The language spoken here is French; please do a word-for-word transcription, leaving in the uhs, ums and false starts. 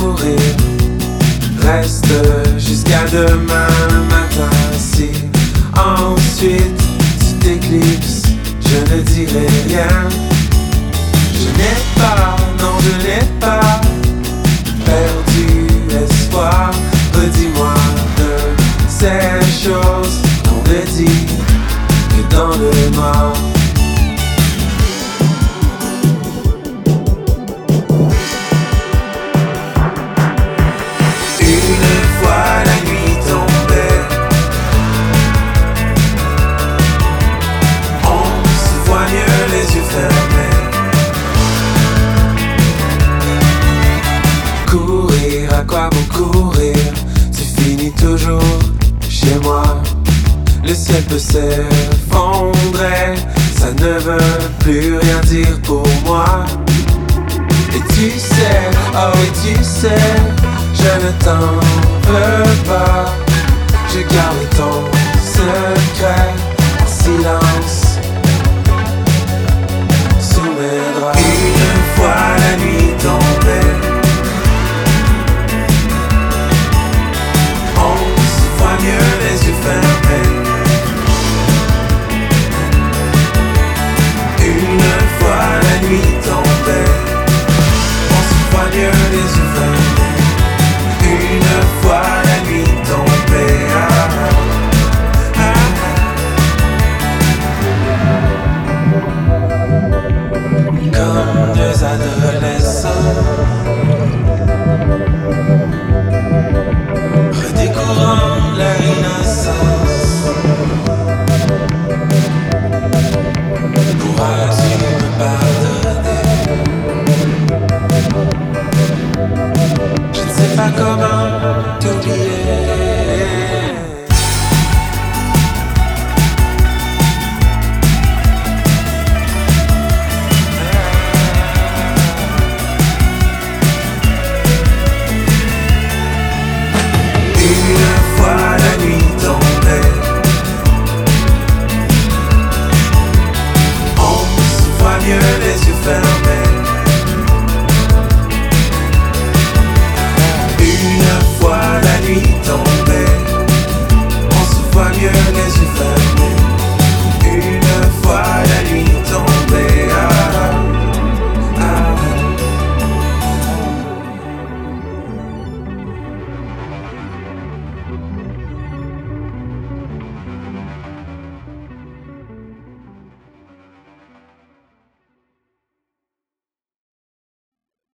courir. Reste jusqu'à demain matin. Si ensuite tu t'éclipses, je ne dirai rien. Je n'ai pas, non je n'ai pas perdu espoir. Redis-moi de ces choses qu'on ne dit que dans le noir. Courir, à quoi bon courir? Tu finis toujours chez moi. Le ciel peut s'effondrer, ça ne veut plus rien dire pour moi. Et tu sais, oh oui tu sais, je ne t'en veux pas. Je garde ton secret en silence sous mes draps. Une fois la nuit tombée, mieux les yeux fermés. Une fois la nuit tombée, on se voit mieux les yeux fermés. Une fois la nuit tombée, ah, ah, ah. Comme deux adolescents redécouvrant leur innocence. Pourras-tu me pardonner? Je ne sais pas comment